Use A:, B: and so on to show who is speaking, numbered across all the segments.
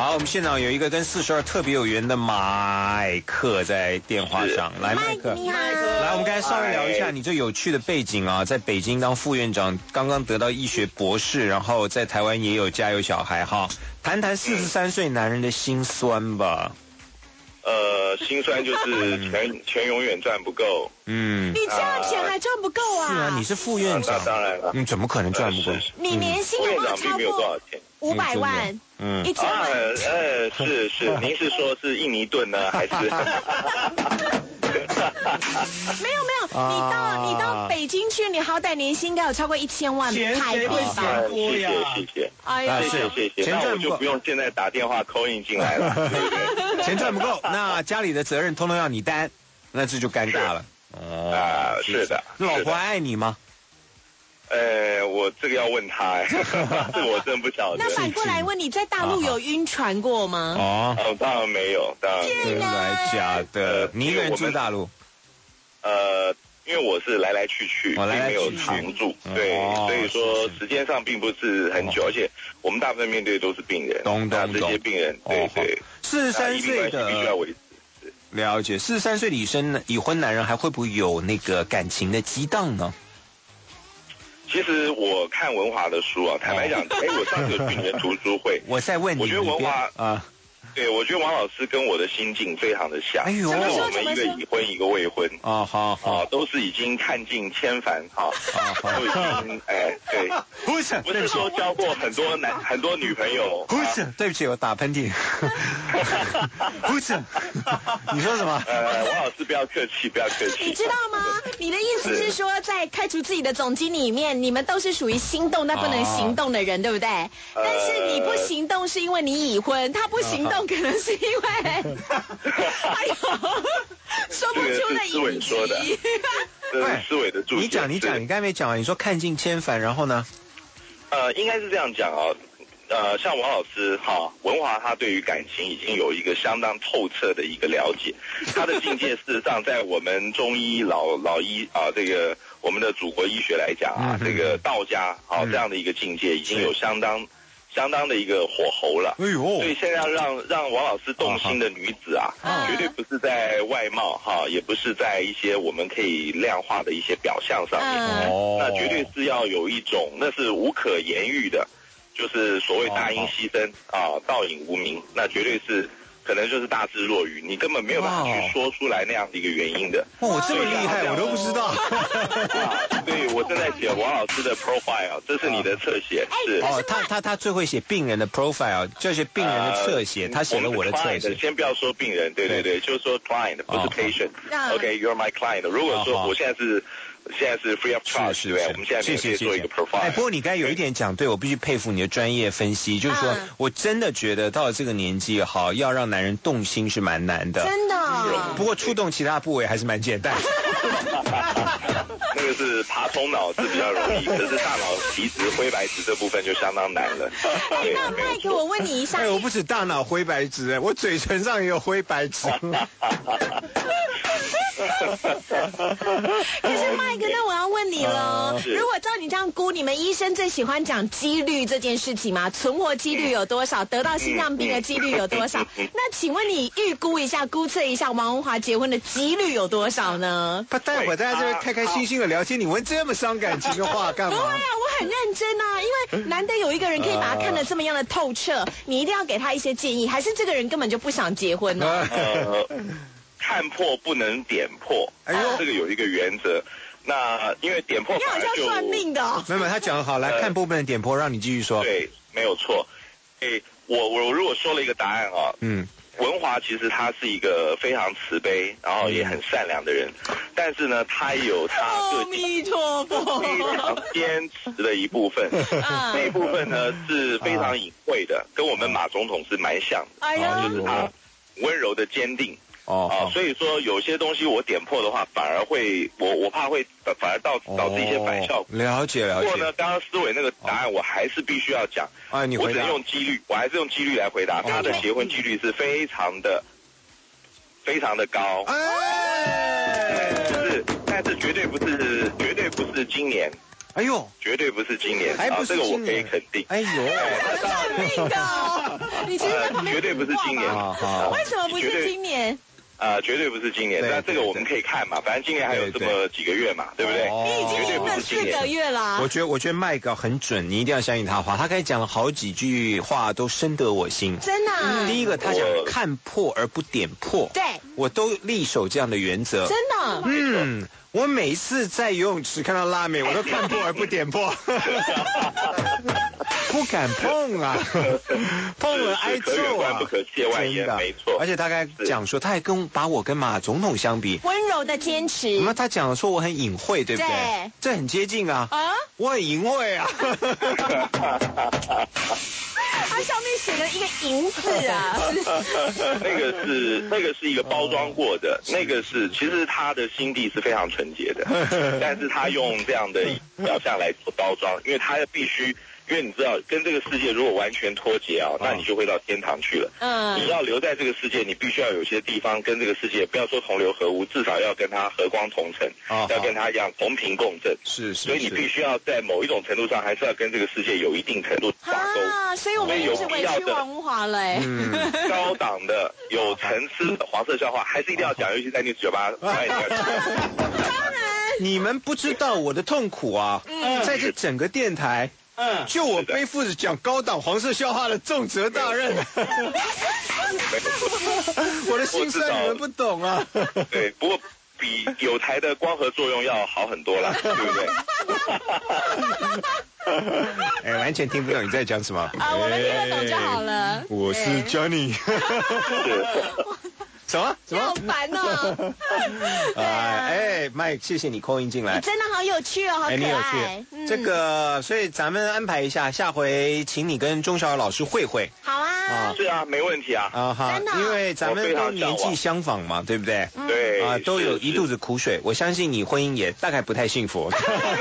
A: 好，我们现场有一个跟42特别有缘的麦克在电话上。来，麦克，
B: 你好。
A: 来，我们刚才稍微聊一下你最有趣的背景啊，在北京当副院长，刚刚得到医学博士，然后在台湾也有家有小孩哈。谈谈43岁男人的心酸吧。
C: 心酸就是钱永远赚不够。
B: 你这样钱还赚不够啊？
A: 是啊，你是副院长，
C: 当然了，
A: 你怎么可能赚不够？
B: 你年薪有没有超过500万？1千万？
C: 是，您是说是印尼盾呢，还是？
B: 没有，你到北京去，你好歹年薪应该有超过1000万台币吧？
C: 谢谢。
B: 哎呀，
C: 谢谢。那我就不用现在打电话call in进来了，对不对？
A: 钱赚不够，那家里的责任通通要你担，那这就尴尬了。
C: 是的。
A: 老婆爱你吗？
C: 我这个要问他，这个我真不晓得。
B: 那反过来问你，在大陆有晕船过吗？
C: 当然没有，当然没有。
A: 真的假的？你一个人住大陆？
C: 因为我是来来去去，并没有常住，对，所以说时间上并不是很久，而且我们大部分面对都是病人，这些病人，对
A: ，43岁的
C: 必须要维持。
A: 了解，43岁的已婚男人还会不会有那个感情的激荡呢？
C: 其实我看文华的书啊，坦白讲，我上次有去你的读书会，
A: 我在问你，
C: 我觉得文华对，我觉得王老师跟我的心境非常的像。因为我们一个已婚，一个未婚。好，都是已经看尽千帆，都已经对。不是说交过很多女朋友。
A: 不是，对不起，我打喷嚏。不是，你说什么？
C: 王老师不要客气，不要客气。
B: 你知道吗？你的意思是说，在开除自己的总经理里面，你们都是属于心动但不能行动的人，对不对？但是你不行动是因为你已婚，他不行动。可能是因为，哎呦，说不出的隐疾。
C: 这是思维的注解。
A: 你讲，你刚才没讲完。你说看尽千帆，然后呢？
C: 应该是这样讲啊。像王老师文华他对于感情已经有一个相当透彻的一个了解，他的境界事实上在我们中医老医这个我们的祖国医学来讲这个道家这样的一个境界已经有相当的一个火候了，所以现在让王老师动心的女子绝对不是在外貌也不是在一些我们可以量化的一些表象上面，那绝对是要有一种那是无可言喻的，就是所谓大音希声道隐无名，那绝对是可能就是大智若愚，你根本没有办法去说出来那样的一个原因的。
A: 这么厉害，我都不知道。
C: 对，我正在写王老师的 profile， 这是你的侧写。是
A: 他最会写病人的 profile， 就是病人的侧写，他写了我的侧写。
C: 先不要说病人，对，就是说 client， 不是 patient。OK，you're my client。如果说我现在是 free of charge， 对不对？我们现在可以做一个 profile。
A: 不过你刚才有一点讲对，我必须佩服你的专业分析，就是说我真的觉得到了这个年纪要让男人动心是蛮难的。
B: 真的。
A: 不过触动其他部位还是蛮简单。
C: 那个是爬通脑是比较容易，可是大脑皮质灰白质这部分就相当难了。
B: 那麦克，我问你一下，
A: 我不止大脑灰白质，我嘴唇上也有灰白质。
B: 可是麦克，那我要问你了，如果照你这样估，你们医生最喜欢讲几率这件事情吗？存活几率有多少？得到心脏病的几率有多少？那请问你预估一下，估测一下王文华结婚的几率有多少呢？
A: 待会大家这边开开心心的聊天，你问这么伤感情的话干嘛？
B: 不会我很认真因为难得有一个人可以把他看得这么样的透彻，你一定要给他一些建议，还是这个人根本就不想结婚呢？
C: 看破不能点破，这个有一个原则。那因为点破
B: 你好像算命的
A: 没有，他讲得好，来看破不能点破，让你继续说。
C: 对，没有错。我如果说了一个答案文华其实他是一个非常慈悲，然后也很善良的人，但是呢，他有他个性非常坚持的一部分，那一部分呢是非常隐晦的，跟我们马总统是蛮像的，就是他温柔的坚定。所以说有些东西我点破的话，反而会我怕会反而导致一些反效果。
A: 了解。
C: 不过呢，刚刚思伟那个答案我还是必须要讲。我只能用几率，我还是用几率来回答。他的结婚几率是非常的高。但是绝对不是今年。
A: 哎呦，
C: 绝对不是今年，
A: 还不是
C: 这个我可以肯定。
A: 哎呦，
B: 算命的你其实在旁边
C: 绝对不是今年。
B: 为什么不是今年？
C: 绝对不是今年，但这个我们可以看嘛，反正今年还有这么几个月嘛，对不对？
B: 你已经赢了4个月了。
A: 我觉得麦克很准，你一定要相信他话。他刚才讲了好几句话都深得我心。
B: 真的。
A: 第一个，他讲看破而不点破。
B: 对。
A: 我都力守这样的原则。
B: 真的。
A: 我每一次在游泳池看到辣妹，我都看破而不点破。不敢碰啊，碰了挨揍啊，
C: 不可亵玩焉，没错。
A: 而且他还讲说，他还把我跟马总统相比，
B: 温柔的坚持。
A: 那他讲说我很隐晦，对不对？
B: 对，
A: 这很接近啊。我很淫秽啊。
B: 它上面写了一个“淫”字啊。
C: 那个是一个包装过的，那个是其实他的心地是非常纯洁的，但是他用这样的表象来做包装，因为他必须。因为你知道，跟这个世界如果完全脱节啊，那你就会到天堂去了。你要留在这个世界，你必须要有些地方跟这个世界，不要说同流合污，至少要跟它和光同尘，要跟它一样同频共振。
A: 是。
C: 所以你必须要在某一种程度上，还是要跟这个世界有一定程度挂钩。
B: 所以我们已经是委屈王华了。
C: 高档的、有层次的黄色笑话，还是一定要讲，尤其在News 98。当
B: 然。
A: 你们不知道我的痛苦啊！在这整个电台。就我背负着讲高档黄色笑话的重责大任。我的心酸你们不懂啊。
C: 对，不过比有台的光合作用要好很多啦，对不
A: 对？完全听不懂你在讲什么。
B: 我们听得懂就好了。
A: 我是 Johnny。什么？
B: 好烦哦。
A: 麦，谢谢你call in进来，
B: 你真的好有趣哦，好可爱。
A: 你有趣。这个，所以咱们安排一下，下回请你跟钟小瑶老师会。
B: 好啊。
C: 是啊，没问题啊。
B: 真的。
A: 因为咱们都年纪相仿嘛，对不对？
C: 对。
A: 都有一肚子苦水，我相信你婚姻也大概不太幸福。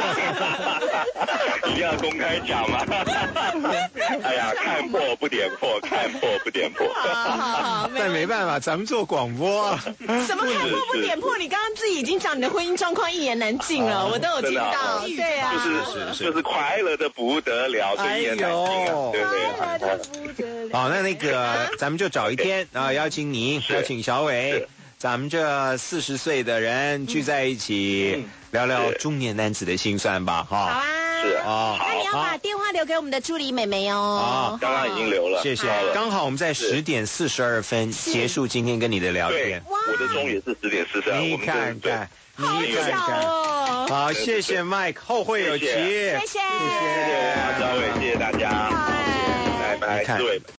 C: 一定要公开讲吗？哎呀，看破不点破，看破不点破。
B: 好，
A: 但没办法，咱们做广播啊。
B: 什么看破不点破？你刚刚自己已经讲你的婚姻状况一言难尽了，我都有听到。对啊，
C: 就是快乐的不得了，所以一言难尽啊，对不对？
A: 好，那个咱们就找一天啊，邀请你，邀请小伟，咱们这40岁的人聚在一起，聊聊中年男子的辛酸吧，哈。
B: 好啊。
C: 是啊。
B: 那你要把电话留给我们的助理妹妹哦。
C: 刚刚已经留了。
A: 谢谢。刚好我们在10点42分结束今天跟你的聊天。
C: 我的钟也是10点42。
A: 你看看。
B: 好巧哦。
A: 好，谢谢 Mike， 后会有期。
B: 谢谢。
C: 谢谢小伟，谢谢大家。
B: 拜
C: 拜拜，各位。